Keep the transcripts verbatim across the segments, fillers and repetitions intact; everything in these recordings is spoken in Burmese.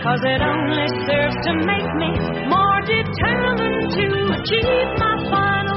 'cause it only serves to make me more determined to achieve my final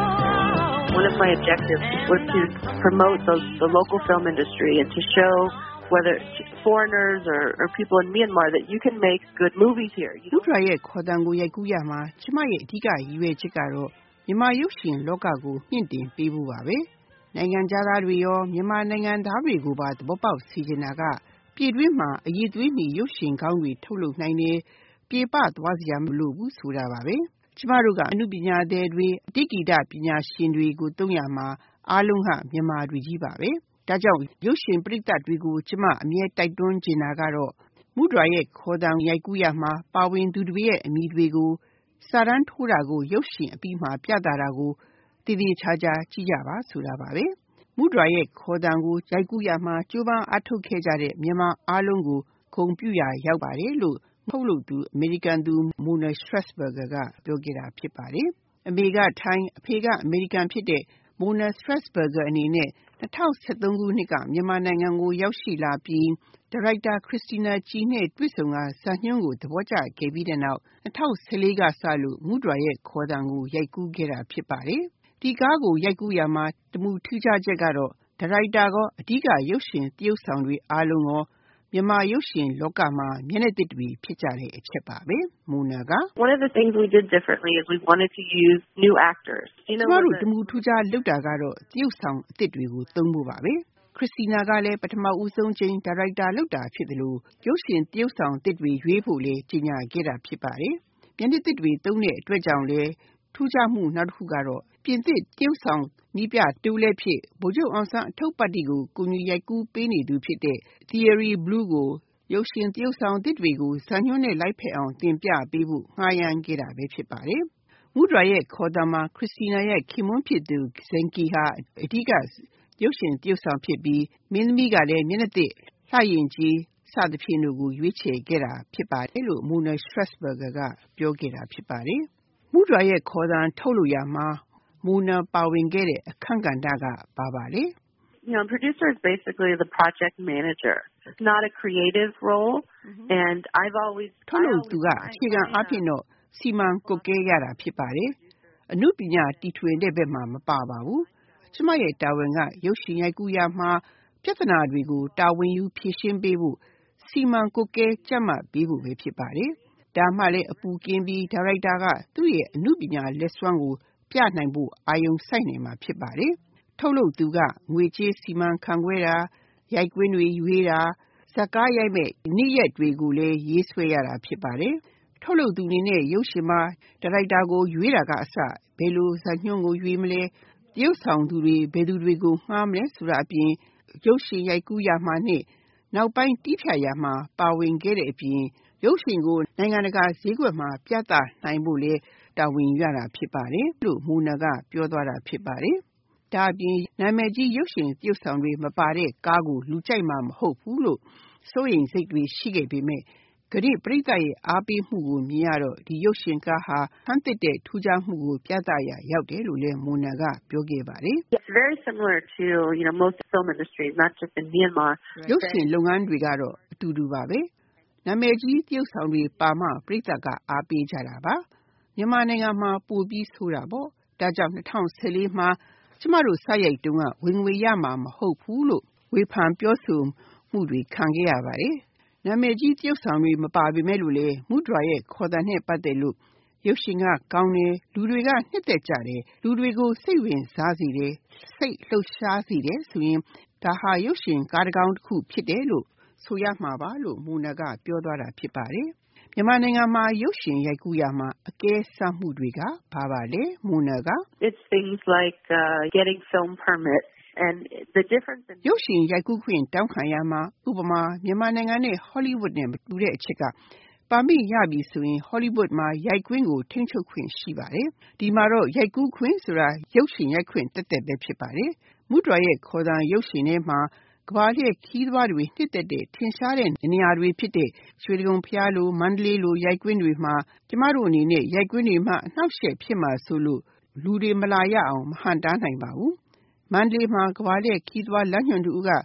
goal. One of my objectives was to promote the, the local film industry and to show whether foreigners or, or people in Myanmar that you can make good movies here. မုဒရာရဲ့ခေါ်သံကိုရိုက်ကူးရမှာကျမရဲ့အဓိကရည်ရွယ်ချက်ကတော့မြန်မာရုပ်ရှင်လောကကိုမြင့်တင်ပေးဖို့ပါပဲနိုင်ငံသားတွေရောမြန်မာနိုင်ငံသားတွေကိုပါသဘောပေါက်စေချင်တာကပြည်တွင်းမှာအရေးသွေးမီရုပ်ရှင်ကောင်းတွေထုတ်လုပ်နိုင်တယ်ပြေပသွားစရာမလိုဘူးဆိုတာပါပဲကျမတို့ကအမှုပညာသည်တွေအတိကိတပညာရှင်တွေကိုတုံးရမှာအားလုံးဟာမြန်မာတွေကြီးပါပဲဒါကြောင့်ရုပ်ရှင်ပရိသတ်တွေကိုကျမအမြဲတိုက်တွန်းချင်တာကတော့မုဒရာရဲ့ခေါ်သံရိုက်ကူးရမှာပါဝင်သူတွေရဲ့အမိတွေကိုစာတန်းထိုးတာကိုရုပ်ရှင်အပြီးမှာပြသတာကိုတည်တည်ချာချာကြည့်ကြပါဆိုတာပါပဲမုဒရာရဲ့ခေါ်သံကိုရိုက်ကူးရမှာကြိုးပမ်းအထောက်ခဲ့ကြတဲ့မြန်မာအားလုံးကိုဂုဏ်ပြုရာရောက်ပါတယ်လို့ထုတ်လုပ်သူအမေရိကန်သူ Mona Strassburger ကပြောခဲ့တာဖြစ်ပါတယ်အမေကထိုင်းအဖေကအမေရိကန်ဖြစ်တဲ့ Mona Strassburger အနေနဲ့၂၀၁၃ခုနှစ်ကမြန်မာနိုင်ငံကိုရောက်ရှိလာပြီးဒါရိုက်တာ Christina Chi နဲ့တွေ့ဆုံကဇာတ်ညွှန်းကိုသဘောကျခဲ့ပြီးတဲ့နောက်၂၀၁၄ကစလို့မုဒရာရဲ့ခေါ်သံကိုရိုက်ကူးခဲ့တာဖြစ်ပါတယ်ဒီကားကိုရိုက်ကူးရမှာတမူထူးခြားချက်ကတော့ဒါရိုက်တာကအဓိကရုပ်ရှင်သရုပ်ဆောင်တွေအားလုံးရောမြန်မာရုပ်ရှင်လောကမှာမျက်နှာသစ်တွေဖြစ်ကြတဲ့အချက်ပါပဲမူနာက One of the things we did differently is we wanted to use new actors. You know, ကျမတို့တမူထူးခြားလုပ်တာကတော့သရုပ်ဆောင်အသစ်တွေကိုသုံးဖို့ပါပဲခရစ်စတီနာကလည်းပထမဦးဆုံးချိန်ဒါရိုက်တာလုပ်တာဖြစ်တယ်လို့ရုပ်ရှင်သရုပ်ဆောင်အသစ်တွေရွေးဖို့လေကြီးညာခဲ့တာဖြစ်ပါတယ်မျက်နှာသစ်တွေသုံးတဲ့အတွက်ကြောင့်လေထူးခြားမှုနောက်တစ်ခုကတော့ပြင်သစ်သရုပ်ဆောင်နီးပြတူလည်းဖြစ်ဗိုလ်ချုပ်အောင်ဆန်းအထုပ်ပတ်တီကိုကိုကြီးရိုက်ကူးပေးနေသူဖြစ်တဲ့ Theory Blue ကိုရုပ်ရှင်သရုပ်ဆောင်သစ်တွေကိုဇာညွှန်းနဲ့လိုက်ဖက်အောင်တင်ပြပေးဖို့ငှားရမ်းခဲ့တာပဲဖြစ်ပါတယ်မုဒရာရဲ့ခေါ်သံမှာခရစ်စတီနာရဲ့ခင်မွန်းဖြစ်သူဇန်ကီဟာအဓိကရုပ်ရှင်သရုပ်ဆောင်ဖြစ်ပြီးမင်းသမီးကလည်းမျက်နှာသစ်လှရင်ကြီးစသဖြင့်တို့ကိုရွေးချယ်ခဲ့တာဖြစ်ပါတယ်လို့ Mona Strassburger ကပြောခဲ့တာဖြစ်ပါတယ်မုဒရာရဲ့ခေါ်သံထုတ်လို့ရမှာMona ပါဝင်ခဲ့တဲ့အခန်းကဏ္ဍကပါပါလေ You know, producer is basically the project manager. It's not a creative role, mm-hmm. and I've always ထုတ်လို့သူကအခြေခံအားဖြင့်တော့စီမံကွပ်ကဲရတာဖြစ်ပါတယ်အမှုပညာတီထွင်တဲ့ဘက်မှာမပါပါဘူးကျမရဲ့တာဝန်ကရုပ်ရှင်ရိုက်ကူးရမှာပြဿနာတွေကိုတာဝန်ယူဖြေရှင်းပေးဖို့စီမံကွပ်ကဲကြပ်မတ်ပေးဖို့ပဲဖြစ်ပါတယ်ဒါမှလည်းအပူကင်းပြီးဒါရိုက်တာကသူ့ရဲ့အမှုပညာလက်စွမ်းကိုပြနိုင်ဖို့အာယုံစိုက်နေမှာဖြစ်ပါတယ်ထုတ်လုပ်သူကငွေကြေးစီမံခန့်ခွဲတာရိုက်ကွင်းတွေရွေးတာဇာတ်ကားရိုက်မဲ့နေ့ရက်တွေကိုလည်းရေးဆွဲရတာဖြစ်ပါတယ်ထုတ်လုပ်သူအနေနဲ့ရုပ်ရှင်မှာဒါရိုက်တာကိုရွေးတာကအစဘယ်လိုဇာတ်ညွှန်းကိုရွေးမလဲတရုပ်ဆောင်သူတွေဘယ်သူတွေကိုငှားမလဲဆိုတာအပြင်ရုပ်ရှင်ရိုက်ကူးရမှာနဲ့နောက်ပိုင်းတီးဖြတ်ရမှာပါဝင်ခဲ့တဲ့အပြင်ရုပ်ရှင်ကိုနိုင်ငံတကာဈေးကွက်မှာပြသနိုင်ဖို့လေတာဝန်ယူရတာဖြစ်ပါတယ်လို့မူနာကပြောသွားတာဖြစ်ပါတယ်ဒါအပြင်နာမည်ကြီးရုပ်ရှင်သရုပ်ဆောင်တွေမပါတဲ့ကားကိုလူကြိုက်မှာမဟုတ်ဘူးလို့စိုးရိမ်စိတ်တွေရှိခဲ့ပေမဲ့ဂရိပရိသတ်ရဲ့အားပေးမှုကိုမြင်ရတော့ဒီရုပ်ရှင်ကားဟာဟန်တစ်တဲ့ထူးခြားမှုကိုပြသရရောက်တယ်လို့လည်းမူနာကပြောခဲ့ပါတယ် It's very similar to, you know, most film industries, not just in Myanmar. ရုပ်ရှင်လုပ်ငန်းတွေကတော့အတူတူပါပဲနာမည်ကြီးသရုပ်ဆောင်တွေပါမှပရိသတ်ကအားပေးကြတာပါမြန်မာနိုင်ငံမှာပိုပြီးဆိုတာပေါ့ဒါကြောင့်၂၀၁၄မှာကျမတို့စရိုက်တုန်းကဝင်ငွေရမှာမဟုတ်ဘူးလို့ဝေဖန်ပြောဆိုမှုတွေခံခဲ့ရပါတယ်နာမည်ကြီးသရုပ်ဆောင်တွေမပါပေမဲ့လို့လေမုဒရာရဲ့ခေါ်သံနဲ့ပတ်သက်လို့ရုပ်ရှင်ကကောင်းတယ်လူတွေကနှစ်သက်ကြတယ်လူတွေကိုစိတ်ဝင်စားစေတယ်စိတ်လှုပ်ရှားစေတယ်ဆိုရင်ဒါဟာရုပ်ရှင်ကားတစ်ကောင်တစ်ခုဖြစ်တယ်လို့ဆိုရမှာပါလို့မူနာကပြောသွားတာဖြစ်ပါတယ်မြန်မာနိုင်ငံမှာရုပ်ရှင်ရိုက်ကူးရမှာအကဲစမ်းမှုတွေကဘာပါလဲမူနာက It's things like uh, getting film permits and the difference in ရုပ်ရှင်ရိုက်ကူးခွင့်တောင်းခံရမှာဥပမာမြန်မာနိုင်ငံနဲ့ Hollywood နဲ့မတူတဲ့အချက်ကပါမစ်ရပြီဆိုရင် Hollywood မှာရိုက်ကွင်းကိုထိန်းချုပ်ခွင့်ရှိပါတယ်ဒီမှာတော့ရိုက်ကူးခွင့်ဆိုတာရုပ်ရှင်ရိုက်ခွင့်တက်တက်ပဲဖြစ်ပါတယ်မုဒရာရဲ့ခေါ်သံရုပ်ရှင်ထဲမှာကဘာလျက်ခီးသွားတွေနှစ်သက်တဲ့ထင်ရှားတဲ့နေရာတွေဖြစ်တဲ့ရွှေဒဂုံဖျားလိုမန္တလေးလိုရိုက်ကွင်းတွေမှာကျမတို့အနေနဲ့ရိုက်ကွင်းတွေမှာအနှောက်အယှက်ဖြစ်မှာဆိုလို့လူတွေမလာရအောင်မဟန်တားနိုင်ပါဘူးမန္တလေးမှာကဘာလျက်ခီးသွားလမ်းညွှန်သူက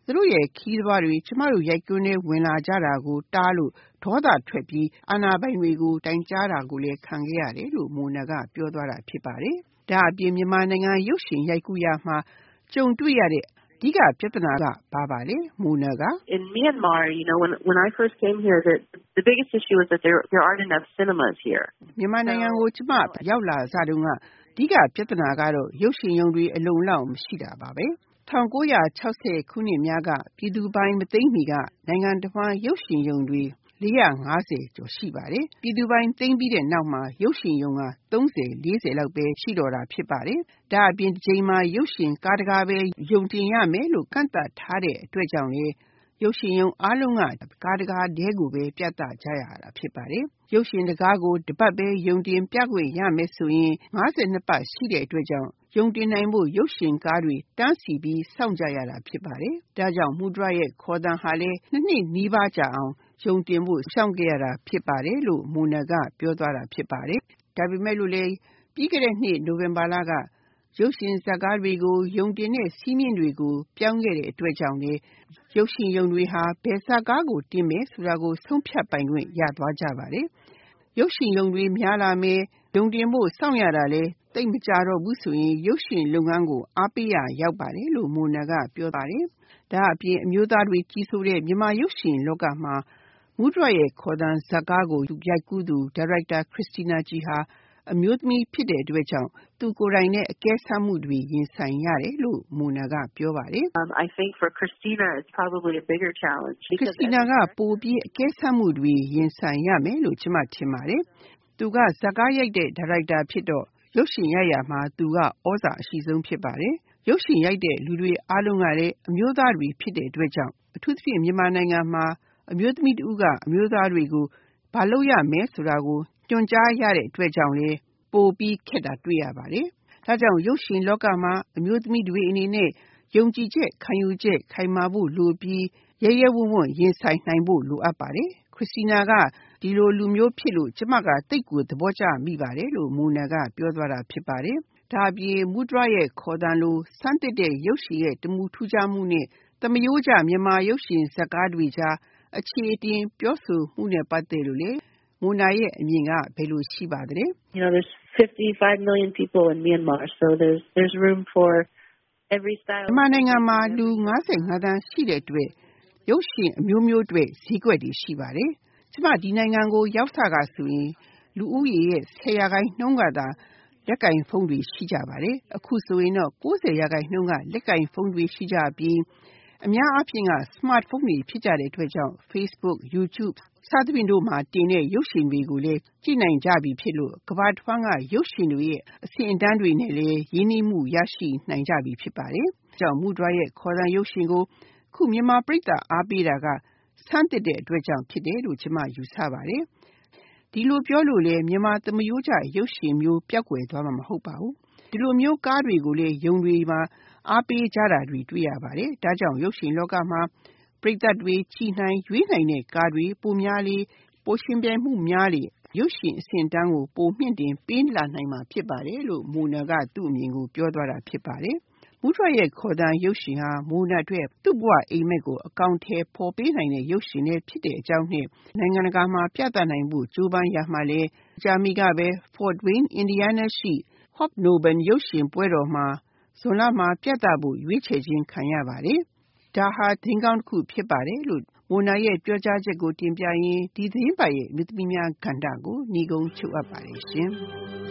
သူတို့ရဲ့ခီးသမားတွေကျမတို့ရိုက်ကွင်းထဲဝင်လာကြတာကိုတားလို့ဒေါသထွက်ပြီးအာဏာပိုင်တွေကိုတိုင်ကြားတာကိုလည်းခံခဲ့ရတယ်လို့မိုနာကပြောသွားတာဖြစ်ပါတယ်။ဒါအပြင်မြန်မာနိုင်ငံရုပ်ရှင်ရိုက်ကူးရမှာကြုံတွေ့ရတဲ့အဓိကပြဿနာကဘာပါလဲမိုနာက In Myanmar, you know, when when I first came here, the the biggest issue was that there there aren't enough cinemas here. မြန်မာနိုင်ငံကိုကျမရောက်လာစတုန်းကအဓိကပြဿနာကတော့ရုပ်ရှင်ရုံတွေအလုံလောက်မရှိတာပါပဲ။၁၉၆၀ခုနှစ်များကပြည်သူပိုင်းမသိမ်းမီကနိုင်ငံတစ်ဝှမ်းရုပ်ရှင်ရုံတွေလေးရာငါးဆယ်ကျော်ရှိပါတယ်။ပြည်သူပိုင်းသိမ်းပြီးတဲ့နောက်မှာရုပ်ရှင်ရုံကသုံးဆယ်လေးဆယ်လောက်ပဲရှိတော့တာဖြစ်ပါတယ်။ဒါအပြင်ဒီချိန်မှာရုပ်ရှင်ကားတကားပဲရုံတင်ရမယ်လို့ကန့်သတ်ထားတဲ့အတွက်ကြောင့်လေရုပ်ရှင်ရုံအားလုံးကကားတကားတဲကိုပဲပြသကြရတာဖြစ်ပါတယ်။ရုပ်ရှင်တကားကိုတစ်ပတ်ပဲရုံတင်ပြခွင့်ရမယ်ဆိုရင်ငါးဆယ်နှစ်ပတ်ရှိတဲ့အတွက်ကြောင့်ရုံတင်နိုင်ဖို့ရုပ်ရှင်ကားတွေတန်းစီပြီးစောင့်ကြရတာဖြစ်ပါတယ်။ဒါကြောင့်မူဒရာရဲ့ခေါ်သံဟာလည်းနှစ်နှစ်နီးပါးကြာအောင်ရုံတင်ဖို့စောင့်ကြရတာဖြစ်ပါတယ်လို့မိုနာကပြောသွားတာဖြစ်ပါတယ်။ဒါပေမဲ့လို့လေပြီးခဲ့တဲ့နှစ်နိုဝင်ဘာလကရုပ်ရှင်ဇာတ်ကားတွေကိုရုံတင်တဲ့စီးမြင့်တွေကိုပြောင်းခဲ့တဲ့အတွက်ကြောင့်လေရုပ်ရှင်ရုံတွေဟာဘယ်ဇာတ်ကားကိုတင်မယ်ဆိုတာကိုဆုံးဖြတ်ပိုင်ခွင့်ရသွားကြပါတယ်။ရုပ်ရှင်ရုံတွေများလာမယ်ရုံတင်ဖို့စောင့်ရတာလေတိတ်မကြတော့ဘူးဆိုရင်ရုပ်ရှင်လုပ်ငန်းကိုအားပေးရရောက်ပါတယ်လို့မိုနာကပြောပါတယ်။ဒါအပြင်အမျိုးသားတွေကြီးစိုးတဲ့မြန်မာရုပ်ရှင်လောကမှာမူဒရာရဲ့ခေါ်သံဇာတ်ကားကိုရိုက်ကူးသူဒါရိုက်တာခရစ်စတီနာဂျီဟာအမျိုးသမီးဖြစ်တဲ့အတွက်ကြောင့်သူကိုယ်တိုင်နဲ့အကဲဆတ်မှုတွေရင်ဆိုင်ရတယ်လို့မိုနာကပြောပါတယ် Um, I think for Christina, it's probably a bigger challenge. ခရစ်စတီနာကပိုပြီးအကဲဆတ်မှုတွေရင်ဆိုင်ရမယ်လို့ကျွန်မထင်ပါတယ်။သူကဇာတ်ကားရိုက်တဲ့ဒါရိုက်တာဖြစ်တော့ရုပ်ရှင်ရိုက်ရမှာသူကဩဇာအရှိဆုံးဖြစ်ပါတယ်။ရုပ်ရှင်ရိုက်တဲ့လူတွေအားလုံးကလည်းအမျိုးသားတွေဖြစ်တဲ့အတွက်ကြောင့်အထူးသဖြင့်မြန်မာနိုင်ငံမှာအမျိုးသမီးတူကအမျိုးသားတွေကိုဘာလုပ်ရမယ်ဆိုတာကိုညွှန်ကြားရတဲ့အတွက်ကြောင့်လေပိုပြီးခက်တာတွေ့ရပါတယ်။ဒါကြောင့်ရုပ်ရှင်လောကမှာအမျိုးသမီးတွေအနေနဲ့ယုံကြည်ချက်ခံယူချက်ခိုင်မာဖို့လိုပြီးရဲရဲဝံ့ဝံ့ရင်ဆိုင်နိုင်ဖို့လိုအပ်ပါတယ်။ခရစ်စတီနာကဒီလိုလူမျိုးဖြစ်လို့ကျမကတိတ်ကိုသဘောကျမိပါတယ်လို့မိုနာကပြောသွားတာဖြစ်ပါတယ်။ဒါအပြင်မူဒရာရဲ့ခေါ်သံလိုစမ်းသစ်တဲ့ရုပ်ရှင်ရဲ့တမူထူးခြားမှုနဲ့သမယိုးကျမြန်မာရုပ်ရှင်ဇာတ်ကားတွေကြားအခြေအတင်ပြောဆိုမှုနဲ့ပတ်သက်လို့လေမိုနာရဲ့အမြင်ကဘယ်လိုရှိပါသလဲ You know, there's fifty-five million people in Myanmar, so there's there's room for every style. မြန်မာနိုင်ငံမှာလူ၅၅သန်းရှိတဲ့အတွက်ရုပ်ရှင်အမျိုးမျိုးတွေဈေးကွက်တွေရှိပါတယ်။ကျမဒီနိုင်ငံကိုရောက်စကဆိုရင်လူဦးရေရဲ့ဆယ်ရာခိုင်နှုန်းကသာလက်ကင်ဖုန်းတွေရှိကြပါတယ်။အခုဆိုရင်တော့၉၀ရာခိုင်နှုန်းကလက်ကင်ဖုန်းတွေရှိကြပြီးအများအားဖြင့်က smartphone တွေဖြစ်ကြတဲ့အတွက်ကြောင့် Facebook, YouTube စသဖြင့်တို့မှာတင်တဲ့ရုပ်ရှင်တွေကိုလည်းကြည့်နိုင်ကြပြီဖြစ်လို့ကမ္ဘာတစ်ဝှမ်းကရုပ်ရှင်တွေရဲ့အဆင့်အတန်းတွေနဲ့လည်းရင်းနှီးမှုရရှိနိုင်ကြပြီဖြစ်ပါတယ်။ကြောင့်မူဒရာရဲ့ခေါ်သံရုပ်ရှင်ကိုခုမြန်မာပြည်သားအားပေးတာကစမ်းသစ်တဲ့အတွက်ကြောင့်ဖြစ်တယ်လို့ကျွန်မယူဆပါတယ်။ဒီလိုပြောလို့လည်းမြန်မာသမယိုးကျရုပ်ရှင်မျိုးပျောက်ကွယ်သွားမှာမဟုတ်ပါဘူး။ဒီလိုမျိုးကားတွေကိုလည်းယုံတွေမှာအားပေးကြတာတွေတွေ့ရပါတယ်။ဒါကြောင့်ရုပ်ရှင်လောကမှာပရိသတ်တွေကြည်နိုင်ရွေးနိုင်တဲ့ကားတွေပိုများလေပိုရှင်ပြိုင်မှုများလေရုပ်ရှင်အဆင့်တန်းကိုပိုမြင့်တင်ပေးလာနိုင်မှာဖြစ်ပါတယ်လို့မိုနာကသူ့အမြင်ကိုပြောသွားတာဖြစ်ပါတယ်။မူဒရာရဲ့ခေါ်သံရုပ်ရှင်ဟာမိုနာအတွက်သူ့ဘဝအိမ်မက်ကိုအကောင်အထည်ဖော်ပေးနိုင်တဲ့ရုပ်ရှင်နဲ့ဖြစ်တဲ့အကြောင်းနဲ့နိုင်ငံတကာမှာပြသနိုင်ဖို့ကြိုးပမ်းရမှာလဲဂျာမီကပဲ Fort Wayne, Indiana ရှိ Hobnobben ရုပ်ရှင်ပွဲတော်မှာဇွန်လမှာပြသဖို့ရွေးချယ်ခြင်းခံရပါတယ်။ဒါဟာသင်ကောင်းတစ်ခုဖြစ်ပါတယ်လို့မိုနာရဲ့ပြောကြားချက်ကိုတင်ပြရင်းဒီသတင်းပတ်ရဲ့မြစ်သမီးများကဏ္ဍကိုညီကုန်းချုပ်အပ်ပါတယ်ရှင်။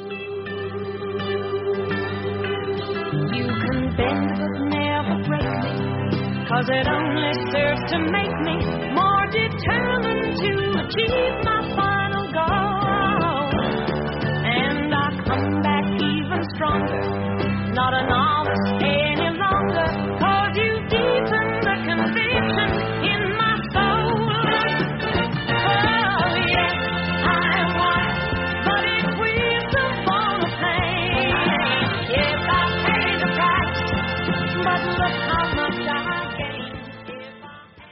You can bend but never break me, 'cause it only serves to make me more determined to achieve my final